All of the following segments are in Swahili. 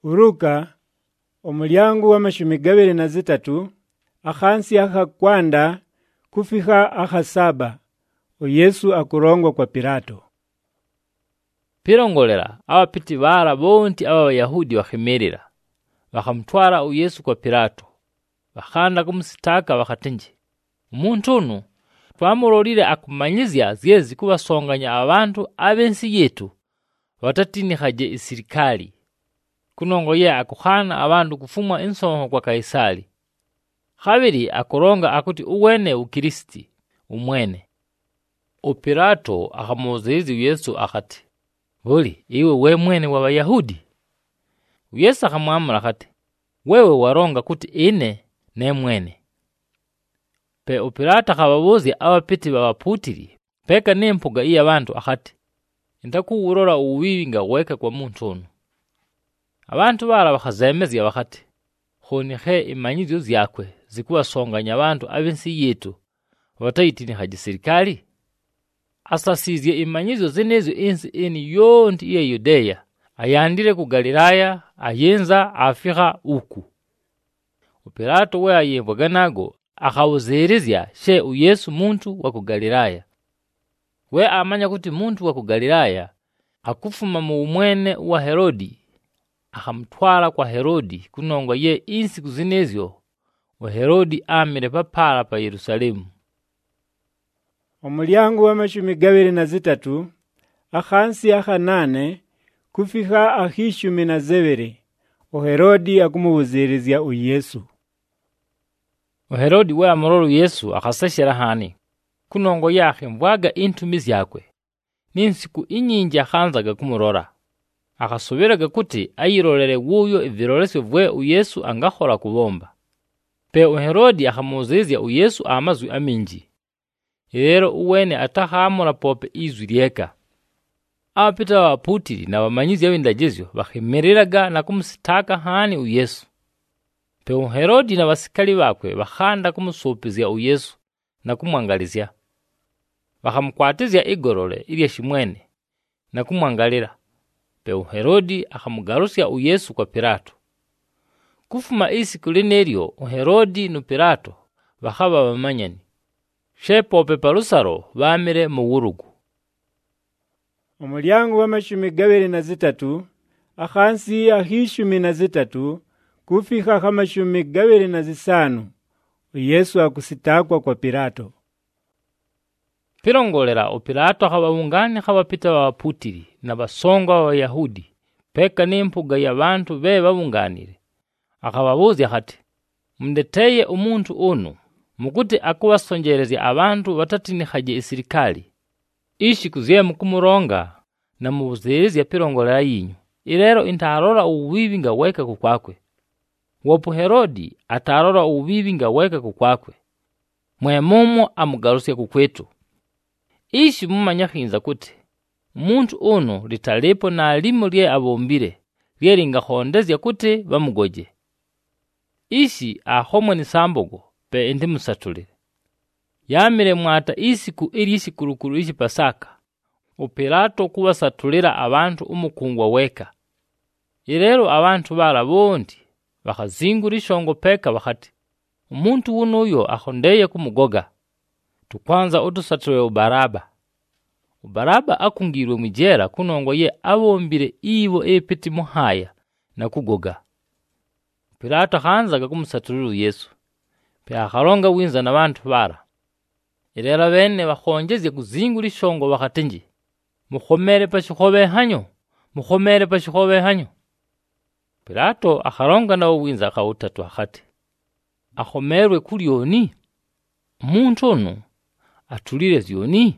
Uruka omulyango w'amashumi 23 akhansi akakwanda kufika akhasaba Yesu akurongwa kwa Pilato. Pirongolera abapiti bara bonti aba Bayahudi bakhimirira bakamutwara Yesu kwa Pilato bakhanda kumusitaka bakatinji umuntu uno twamurolire akumanyizya zyezi kubasonganya abantu abensi yetu batatinikaje isirikali kunongo ye akukhana abantu kufumwa ensonho kwa Kaisari. Khabiri akuronga akuti uwene ukristi umwene. Pilato akamuzizi Yesu akati buli iwe we mwene wa Bayahudi? Yesu akamwamula akati wewe waronga kuti ine ne mwene. Pe Pilato akababuzi abapiti babaputiri peka nempuga iya abantu akati ndakuwurora uwiwi nga weka kwa muntu ono. Abantu bara bakhazemezya bakati khonihe imanyizo zyakwe zikubasonganya abantu abensi yetu batayitinikhaje sirikali. Asasizye imanyizo zenezo ensi eni yonti iya Yudeya ayandire ku Galilaya ayenza afika uku. Pilato we ayemvaga nago akhawuzerizya she Yesu muntu wa ku Galilaya. We amanya kuti muntu wa ku Galilaya akufuma mu umwene wa Herodi akamutwala kwa Herodi kunongwa ye insi kuzinezyo wa Herodi amire papala pa Yerusalemu. Omulyango w'amashumi 23 akhansi akhanane kufika akhishumi na 2 Herodi akumubuzirizya Yesu. Herodi we amurolu Yesu akhasashira hani kunongo yakhe mbwaga intumi zyakwe n'insiku inyinji akhanzaga kumurora akhasubiraga kuti ayirolere wuyo evirolesyo vwe Yesu angakhola kubomba. Pe Herodi akhamuzizya Yesu amazwi aminji. Rero uwene atahamula pope izwi lyeka. Abapita babaputiri na bamanyizya b'indagizyo bakhimiriraga na kumusitaka hani Yesu. Pe Herodi na basikali bakwe bakhanda kumusupizya Yesu na kumwangalizya. Bakhamukwatizya igorole ilya shimwene na kumwangalira. Pe Herodi akhamugarusya Yesu kwa Pilato. Kufuma isiku lineryo Herodi no Pilato bakhaba bamanyani. She pope Parusaro bamire mu wurugu. Omulyango w'amashumi 23 akhansi akhishumi na 3 kufika khamashumi 25 Yesu akusitakwa kwa Pilato. Pirongolera Pilato akhabawungani khabapita babaputiri na basonga b'Abayahudi peka n'empuga y'abantu be babunganire. Akhababuzya khati mundeteye umuntu ono mukuti akubasonjerezya abantu batatinikaje isirikali. Ishi kuziye mukumuronga na mubuzirizya pirongolera yinyu. Irero intarora uwibi nga weka kukwakwe. Wopu Herodi atarora uwibi nga weka kukwakwe. Mwemomo amugarusya kukwetu. Ishi mumanyakhinza kuti muntu ono litalepo na limo lye abombire lyeri nga khondezya kuti bamugoje. Ishi ahomwe ni sambogo pe ndi musatulire. Yamire mwata isiku ili isikulukulu ishi Pasaka. Pilato kubasatulira abantu umukungwa weka. Irero abantu bara bondi bakhazingura ishongo peka bakhati umuntu unuyo akhondeye kumugoga. Tukwanza utusatulire Baraba. Baraba akungirwe mwijera kunongo ye abombire ibo epiti muhaya na kugoga. Pilato khanzaga kumusatulira Yesu. Pe akharonga winza na bantu bara. Irera bene bakhonjezye kuzingura ishongo bakatinji mukhomere pashikhobe hanyo, mukhomere pashikhobe hanyo. Pilato akharonga na winza akawutatu akhati akhomerwe kulyoni umuntu ono atulire zyoni.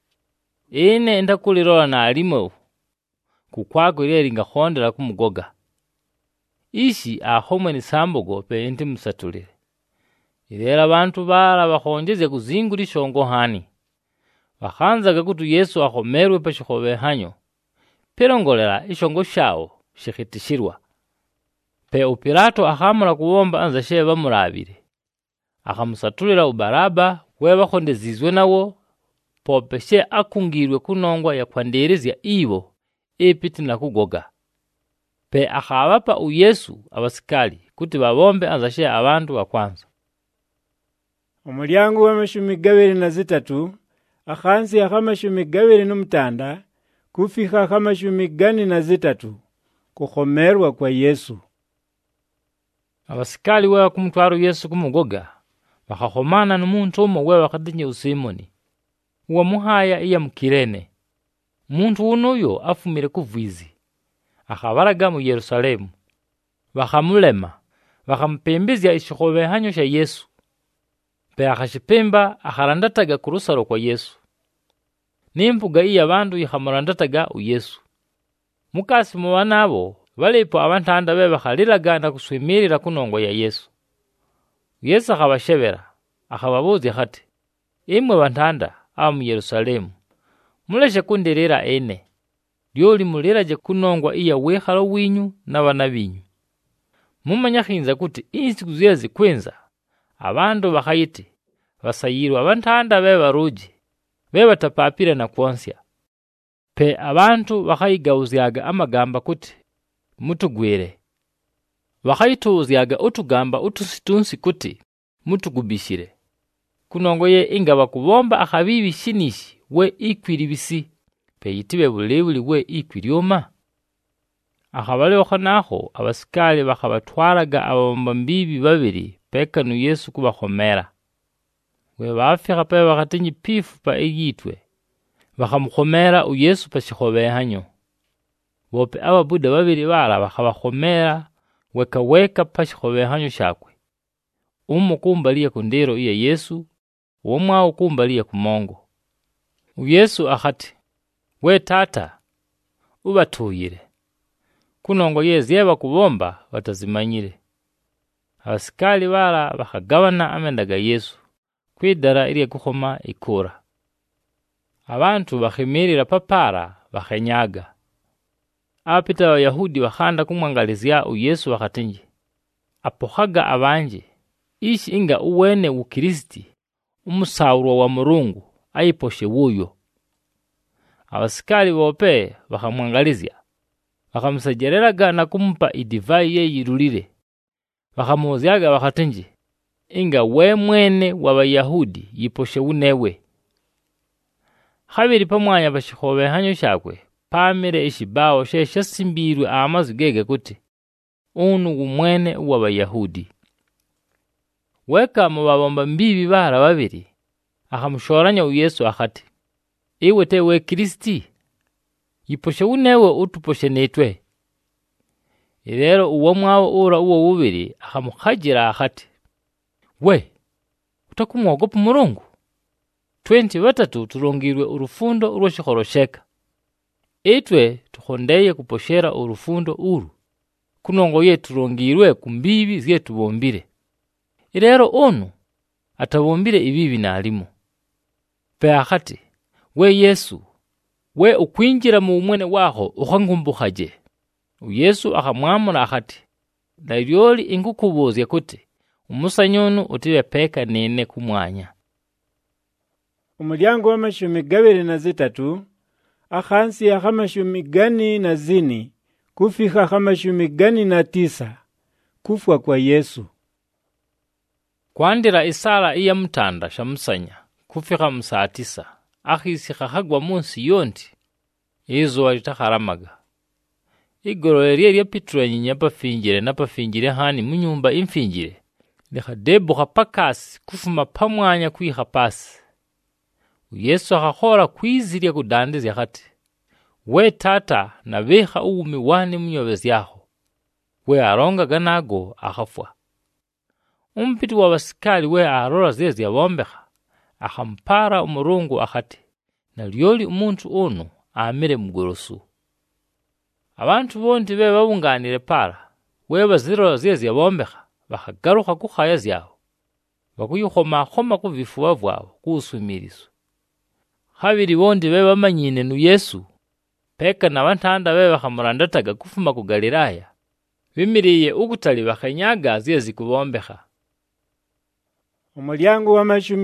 Ine ndakulirola na alimo kukwako lyeri nga khondera kumugoga. Ishi ahomwe ni sambogo pe ndi musatulire. Irera abantu bara bakhonjezye kuzingura ishongo hani. Bakhanzaga kuti Yesu akhomerwe pashikhobe hanyo. Pirongolera ishongo shawo shikhitishirwa. Pe Pilato akhamula kubomba anza she bamurabire. Akhamusatulira Baraba we bakhondezizwe nawo pope she akungirwe kunongwa ya kwanderezya ibo epiti na kugoga. Pe akhabapa Yesu abasikali kuti babombe anzashe abantu bakwanza. Omulyango wa23 akhansi akha23 kufika akha23 kukhomerwa kwa Yesu. Abasikali wewa kumutwaro Yesu kumugoga bakakhomana n'umuntu umo wewa kadinye usimoni uwa muhaya iya mukirene. Muntu unuyo afumire kuvwizi akhabaraga mu Yerusalemu. Bakamulema bakampembezya ishikhobehanyo sha Yesu. Pe akhashipemba akharandataga kurusaro kwa Yesu. Nimpuga iya bandu ikhamurandataga Yesu. Mukasi mu banabo balipo abantanda be bakhaliraga na kuswimirira kunongo ya Yesu. Yesu akhabashebera akhababuza khati, imwe bantanda amu Yerusalemu muleshe kundirira ene lyoli muliraje kunongwa iya wekhalo winyu n'abana binyu. Mumanya khinza kuti insiku ziyezi kwenza abandu bakhayite basayirwa abantanda be baruji be batapapira na kwonsya. Pe abantu bakhayigawuzyaga amagamba kuti mutugwire. Bakhayituzyaga utugamba utusitunsi kuti mutugubishire. Kunongoye inga bakubomba akhabibi shinishi we ikwiribisi pe yitibe bulebuli we ikwiryoma. Akhabaleho khanakho abasikali bakhabatwaraga ababomba mbibi babiri pekanu Yesu kubakhomera. We bafika pe bakatinyi pifu pa igitwe bakamukhomera Yesu pa shikhobehanyo. Bope ababuda babiri bala bakabakhomera weka pa shikhobehanyo shakwe. Kumbaliye kundero iya Yesu womwawo kumbaliye kumongo. Yesu akhati, we tata ubatuyire kunongo yezi bakubomba batazimanyire. Abasikali bala bakagabana amendaga Yesu kwidara iri kukhoma ikura. Abantu bakhimirira papara bakhenyaga. Apita Abayahudi bakhanda kumwangalizya Yesu bakatinji, apokhaga abanje ishi inga uwene ukristi umusaurwa wa Mulungu ayiposhe wuyo. Abasikali bope bakamwangalizya bakamusejereraga na kumpa idivai ye yirulire. Bakamuzyaga bakatinji, inga we mwene w'Abayahudi yiposhe unewe. Khabiri pamwanya bashikhobehanyo shakwe pamire ishibao shesimbirwe amazu gege kuti unu umwene w'Abayahudi. Weka mu babomba mbibi bara babiri akamushoranya Yesu akhati, iwe tewe Kristi yiposhe unewe utuposhe netwe. Irero uwo mwawo ura uwo bubiri akamukhajira akhati, we utakumwogopa Mulungu? 23 turongirwe urufundo urwashikorosheka. Etwe tukhondeye kuposhera urufundo uru kunongo ye turongirwe kumbibi zyetu bombire. Irero onu atabombire ibibi nalimo. Pe akhati, we Yesu we ukwinjira mu umwene waho ukhangumbukaje. Yesu akhamwamura akhati, naryoli ingukubuzya kuti umusanyonu utibe peka nene kumwanya. Umulyango wa23 akhansi akha40 kufika akha9 kufwa kwa Yesu. Kwandira isala iya mutanda shamusanya kufika musaa 9 akhisi khagwa munsi yonti izuwa litakharamaga. Igoro lya Petro nyinya pafinjire na pafinjire hani munyumba imfinjire likhadebuka pakasi kufuma pamwanya kwiha pasi. Yesu akhakhola kwizirya kudandizya khati, we tata na beha uwumi wani munyobezyaho. We arongaga nago akhafwa. Umpiti wa basikali we arora zezi yabombekha akhampara Mulungu akhati, nalyoli umuntu onu amire mugorosu. Abantu bondi be babunganire para we bazirora zezi yabombekha bakhagaruka kukhaya zyaho bakuyukhoma kuvifuwa vyabo kuswimiriso. Khabiri bondi be bamanyine nu Yesu peka na bantanda be bakhamurandataga kufuma ku Galilaya bimiriye ukutali bakhenyaga zezi kubombekha. Umulyango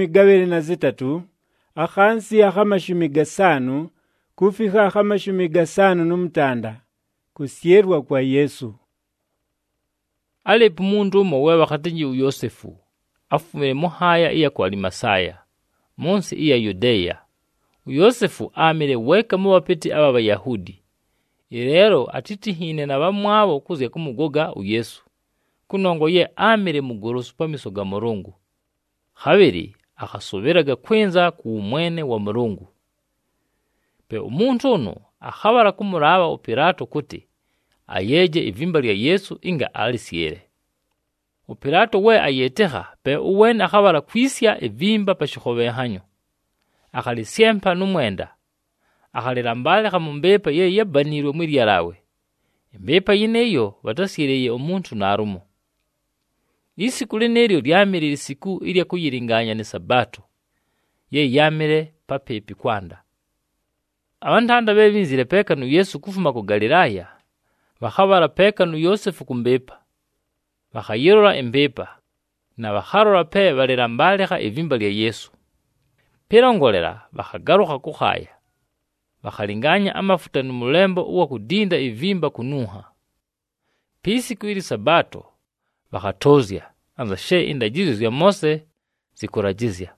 wa23 akhansi akha50 kufika akha50 n'umutanda kusierwa kwa Yesu. Alipo mundu mowe wakati Yosefu afumile muhaya iya kwa Alimasaya monsi iya Yudeya. Yosefu amile weka mu bapeti aba Bayahudi. Irero atitihine na bamwabo kuze kumugoga Yesu. Kunongo ye amile mugorosu pamiso ga Mulungu. Habiri akasubiraga kwenza ku mwene wa Mulungu. Pe umuntu ono akhabara kumuraba Pilato kuti ayeje ivimba lya Yesu inga alisiere. Pilato we ayeteha pe uwene akhabara kwisya ivimba pashikhobe hanyo. Akhalisempa numwenda. Akhalirambale khamumbepa ye yabanirwe mwirya lawe. Imbepa yineyo batasireye omuntu narumo. Isiku lineryo lyamire isiku ilya kuyiringanya ne Sabato. Ye yamire papepi kwanda. Abantanda bebinzire pekanu Yesu kufuma ku Galilaya. Bakhabara pekanu Yosefu kumbepa. Bakhayirora embepa. Na bakharora pe balirambaleha ivimba lya Yesu. Pirongolera bakhagaruka kukhaya. Bakhalinganya amafuta numulembo uwa kudinda ivimba kunuha. Pisiku ili Sabato bakhatozya anza she indagizo ya Mose zikorajizya.